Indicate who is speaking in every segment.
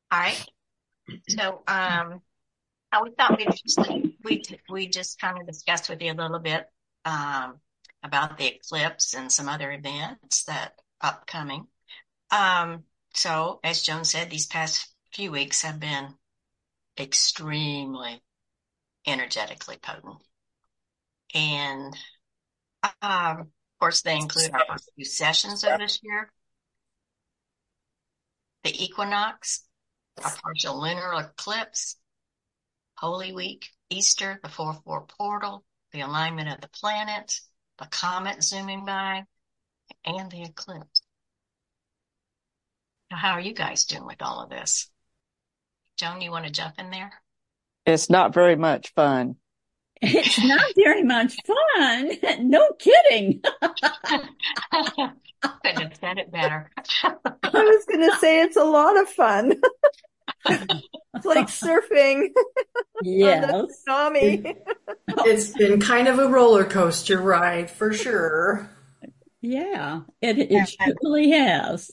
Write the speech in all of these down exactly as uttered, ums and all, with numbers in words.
Speaker 1: All right. So, um, I we thought we'd just, we, we just kind of discussed with you a little bit, um, about the eclipse and some other events that upcoming. Um, so as Joan said, these past few weeks have been extremely energetically potent. And, um, of course, they include our first few sessions of this year, the equinox, a partial lunar eclipse, Holy Week, Easter, the four four portal, the alignment of the planets, the comet zooming by, and the eclipse. Now, how are you guys doing with all of this? Joan, you want to jump in there?
Speaker 2: It's not very much fun.
Speaker 3: It's not very much fun. No kidding.
Speaker 1: Couldn't have said it better.
Speaker 4: I was going to say it's a lot of fun. It's like surfing on
Speaker 3: Yes.
Speaker 4: the tsunami.
Speaker 5: It's been kind of a roller coaster ride for sure.
Speaker 3: Yeah, it it surely has.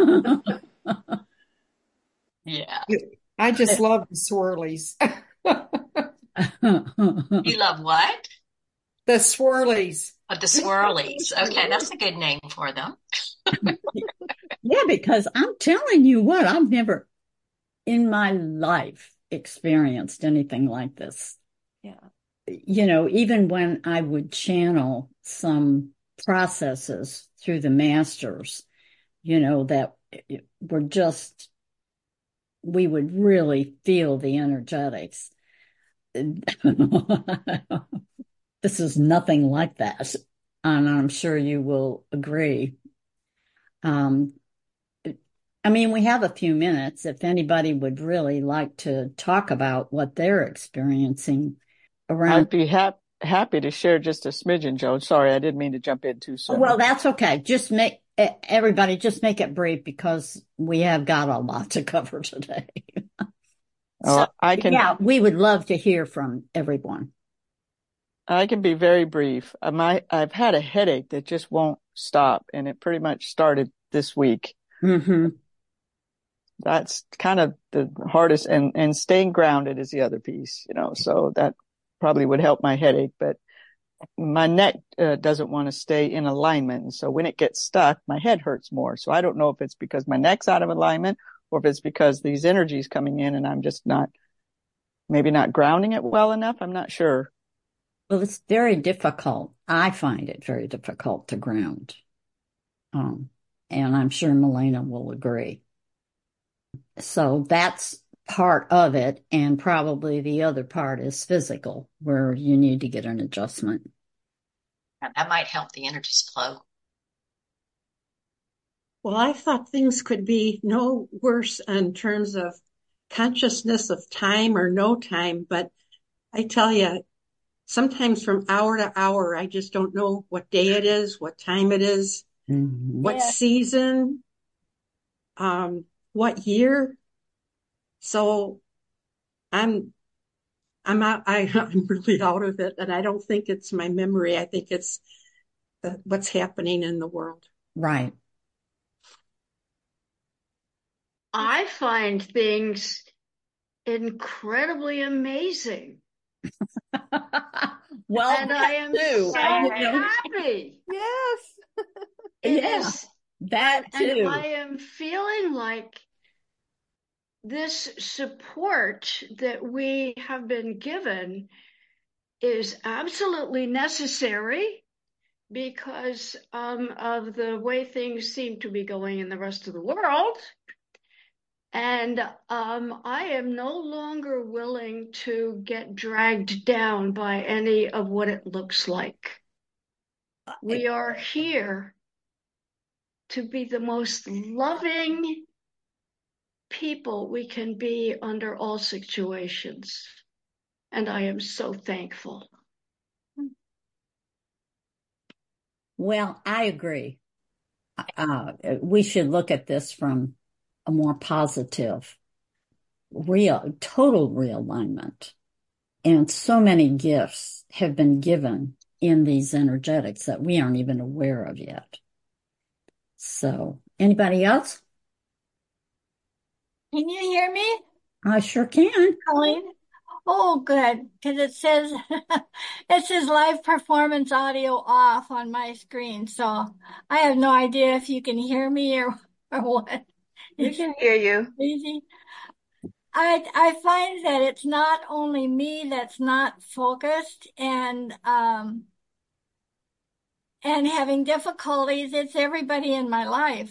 Speaker 1: Yeah.
Speaker 6: I just love the swirlies.
Speaker 1: You love what?
Speaker 6: The swirlies.
Speaker 1: Oh, the swirlies. Okay, that's a good name for them.
Speaker 3: Yeah, because I'm telling you what, I've never in my life experienced anything like this.
Speaker 4: Yeah.
Speaker 3: You know, even when I would channel some processes through the masters, you know, that were just, we would really feel the energetics. This is nothing like that. And I'm sure you will agree. Um, I mean, we have a few minutes if anybody would really like to talk about what they're experiencing around.
Speaker 2: I'd be hap happy to share just a smidgen, Joe. Sorry, I didn't mean to jump in too soon.
Speaker 3: Well, that's okay. Just make everybody just make it brief because we have got a lot to cover today.
Speaker 2: Oh,
Speaker 3: So,
Speaker 2: I can,
Speaker 3: yeah, we would love to hear from everyone.
Speaker 2: I can be very brief. Uh, My, I've had a headache that just won't stop, and it pretty much started this week.
Speaker 3: Mm-hmm.
Speaker 2: That's kind of the hardest, and and staying grounded is the other piece, you know. So that probably would help my headache, but my neck uh, doesn't want to stay in alignment. And so when it gets stuck, my head hurts more. So I don't know if it's because my neck's out of alignment or if it's because these energies coming in and I'm just not, maybe not grounding it well enough. I'm not sure.
Speaker 3: Well, it's very difficult. I find it very difficult to ground. Um, and I'm sure Milena will agree. So that's part of it. And probably the other part is physical, where you need to get an adjustment.
Speaker 1: That might help the energies flow.
Speaker 7: Well, I thought things could be no worse in terms of consciousness of time or no time, but I tell you, sometimes from hour to hour, I just don't know what day it is, what time it is,
Speaker 3: Mm-hmm.
Speaker 7: what
Speaker 4: Yeah.
Speaker 7: season, um, what year. So I'm, I'm out, I, I'm really out of it, and I don't think it's my memory. I think it's the, what's happening in the world.
Speaker 3: Right.
Speaker 8: I find things incredibly amazing.
Speaker 3: Well,
Speaker 8: And I am
Speaker 3: too.
Speaker 8: so
Speaker 3: I, you know,
Speaker 8: happy.
Speaker 4: Yes.
Speaker 8: It
Speaker 3: yeah,
Speaker 8: is,
Speaker 3: that
Speaker 8: and
Speaker 3: too.
Speaker 8: I am feeling like this support that we have been given is absolutely necessary because um, of the way things seem to be going in the rest of the world. And um, I am no longer willing to get dragged down by any of what it looks like. We are here to be the most loving people we can be under all situations. And I am so thankful.
Speaker 3: Well, I agree. Uh, we should look at this from a more positive, real, total realignment. And so many gifts have been given in these energetics that we aren't even aware of yet. So, anybody else?
Speaker 9: Can you hear me,
Speaker 3: I sure can.
Speaker 9: Colleen? Oh, good, because it says it says live performance audio off on my screen, so I have no idea if you can hear me or or what.
Speaker 10: We
Speaker 9: It's
Speaker 10: can hear you.
Speaker 9: crazy. I I find that it's not only me that's not focused and um and having difficulties, it's everybody in my life.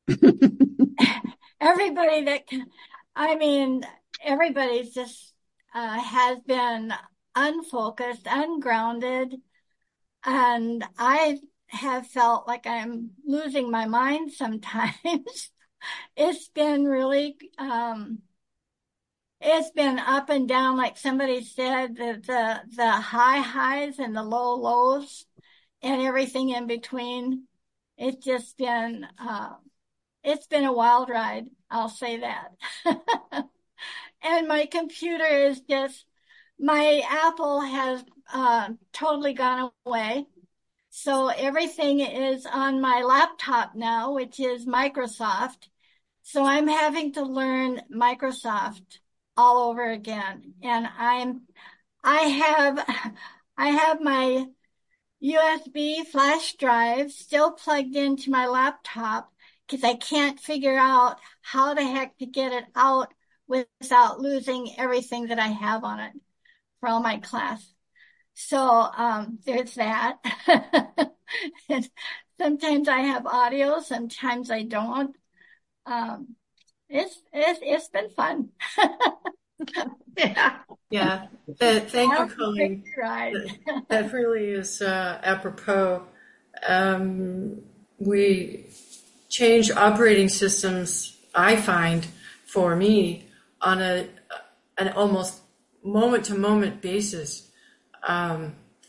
Speaker 9: Everybody that can, I mean, everybody's just uh, has been unfocused, ungrounded, and I have felt like I'm losing my mind sometimes. It's been really, um, it's been up and down, like somebody said, the, the, the high highs and the low lows and everything in between. It's just been, uh, it's been a wild ride. I'll say that. And my computer is just, my Apple has uh, totally gone away. So everything is on my laptop now, which is Microsoft. So I'm having to learn Microsoft all over again. And I'm, I have, I have my U S B flash drive still plugged into my laptop because I can't figure out how the heck to get it out without losing everything that I have on it for all my class. So um, there's that. And sometimes I have audio, sometimes I don't. Um, it's it's it's been fun.
Speaker 5: Yeah. Yeah. Uh, thank you,
Speaker 9: Well,
Speaker 5: Colleen.
Speaker 9: right.
Speaker 5: That, that really is uh, apropos. Um, we change operating systems, I find, for me, on a an almost moment-to-moment basis. Um,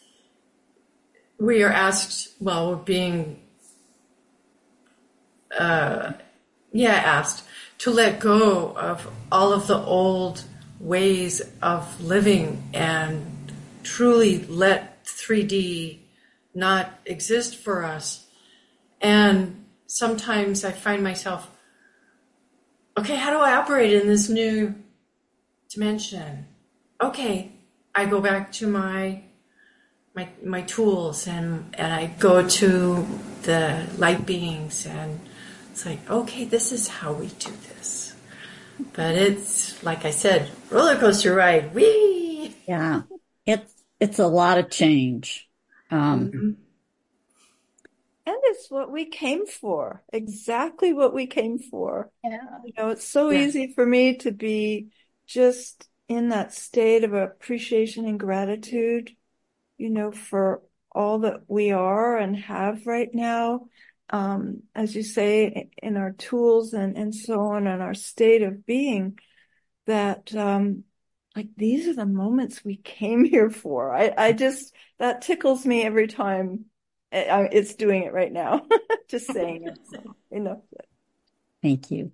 Speaker 5: we are asked, well, we're being, uh, yeah, asked to let go of all of the old ways of living and truly let three D not exist for us. And sometimes I find myself, okay, how do I operate in this new dimension? Okay, I go back to my my my tools and and I go to the light beings, and it's like, okay, this is how we do this. But it's, like I said, roller coaster ride. Whee!
Speaker 3: Yeah, it's it's a lot of change. Um,
Speaker 5: Mm-hmm.
Speaker 4: And it's what we came for, exactly what we came for.
Speaker 9: Yeah.
Speaker 4: You know, it's so
Speaker 5: Yeah.
Speaker 4: easy for me to be just in that state of appreciation and gratitude, you know, for all that we are and have right now. Um, as you say, in our tools and, and so on, and our state of being, that, um, like, these are the moments we came here for. I, I just, that tickles me every time I, it's doing it right now. Just saying it. So, enough.
Speaker 3: thank you.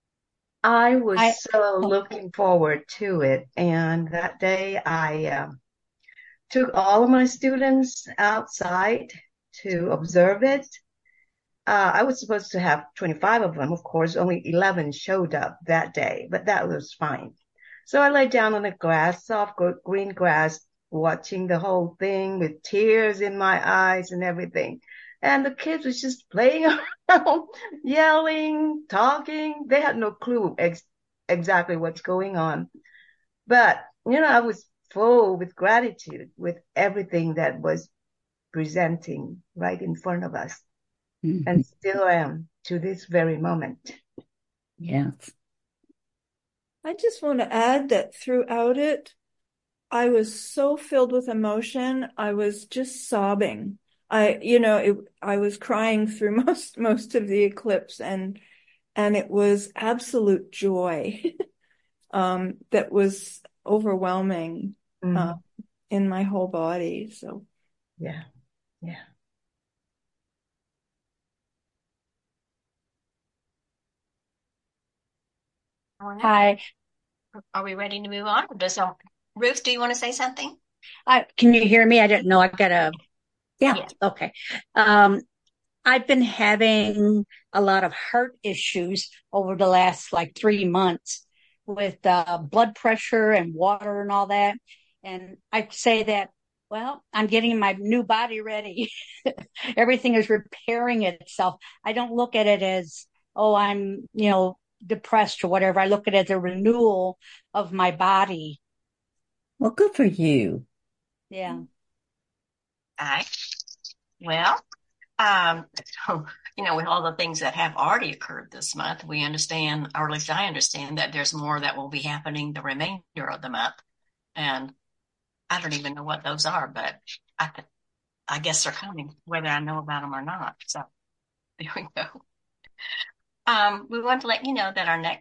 Speaker 10: I was
Speaker 3: I
Speaker 10: so looking forward to it. And that day I um, took all of my students outside to observe it. Uh, I was supposed to have twenty-five of them. Of course, only eleven showed up that day, but that was fine. So I lay down on the grass, soft green grass, watching the whole thing with tears in my eyes and everything. And the kids was just playing around, yelling, talking. They had no clue ex- exactly what's going on. But, you know, I was full with gratitude with everything that was presenting right in front of us.
Speaker 3: Mhm.
Speaker 10: And still am to this very moment.
Speaker 3: Yes.
Speaker 4: I just want to add that throughout it, I was so filled with emotion. I was just sobbing. I, you know, it, I was crying through most, most of the eclipse, and, and it was absolute joy, um, that was overwhelming,
Speaker 10: Mm.
Speaker 4: uh, in my whole body. So,
Speaker 10: Yeah, yeah.
Speaker 1: Hi. Are we ready to move on? Or does uh, Ruth, do you want to say something?
Speaker 11: I, can you hear me? I didn't know. I got a, yeah,
Speaker 1: Yes.
Speaker 11: okay. Um, I've been having a lot of heart issues over the last like three months with uh, blood pressure and water and all that. And I say that, well, I'm getting my new body ready. Everything is repairing itself. I don't look at it as, oh, I'm, you know, depressed or whatever. I look at it as a renewal of my body.
Speaker 3: Well, good for you.
Speaker 11: Yeah.
Speaker 1: All right. Well, um, so, you know, with all the things that have already occurred this month, we understand, or at least I understand, that there's more that will be happening the remainder of the month. And I don't even know what those are, but I, th- I guess they're coming, whether I know about them or not. So there we go. Um, we want to let you know that our next